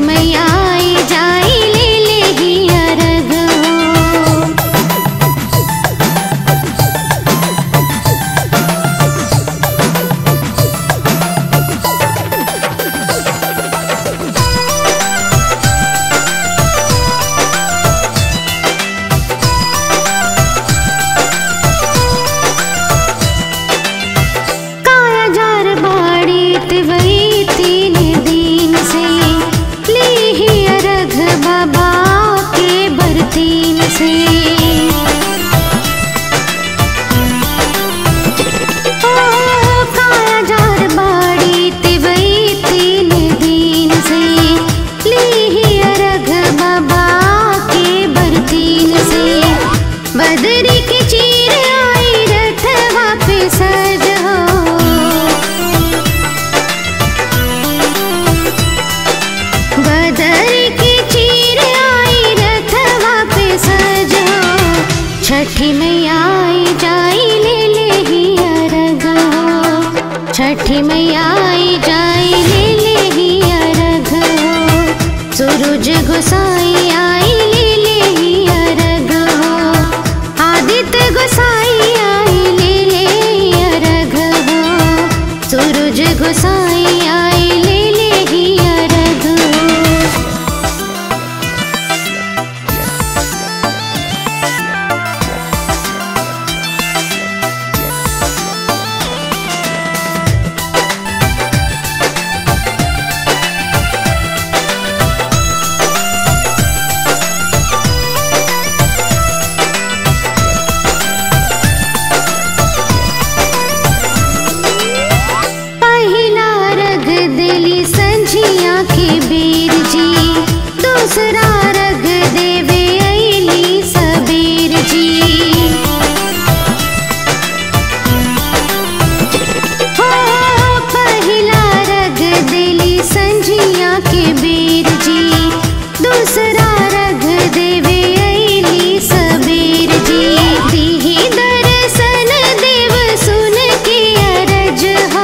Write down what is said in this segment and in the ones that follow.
मैया आई जाई ले लेगी अर्घ हो। कायाजार बाड़ी तिवई 3 दिन से ली ही अर्घ बाबा के बरतीन से। कायाजार बाड़ी तिवई 3 दिन से ली ही अर्घ बाबा के बरतीन से। बदरी के चीर आई रथवा पे सज हो। बदरी के चीर आई रथवा पे सज हो। छठी मैया आई जाई ले लेगी अर्घ हो। छठी मैया आई जाई ले लेगी अर्घ हो। सूरज गोसाई आई ले लेगी अर्घ हो। आदित्य गोसाई आई ले ले अर्घ हो। सूरज गोसाई आई ले लेगी अर्घ हो। पहिला अर्घ देली संझिया के बेर जी। दूसरा अर्घ देवे अइली सबेर जी। हो पहिला अर्घ देली संझिया के बेर जी। दूसरा अर्घ देवे अइली सबेर जी। दीही दर्शन देव सुन के अरज हो।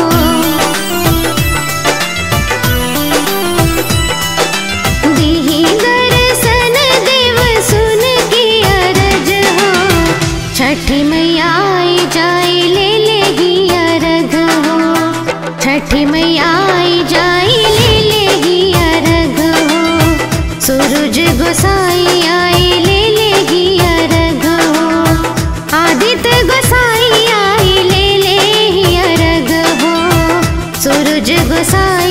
दीही दर्शन देव सुन के अरज हो। छठी मैया आई जाई ले लेगी अर्घ हो। छठी मैया आई जाई ले लेगी अर्घ हो। सूरज गोसाई आई ले लेगी अर्घ हो। आदित्य गोसाई आई ले ले अर्घ हो। सूरज गोसाई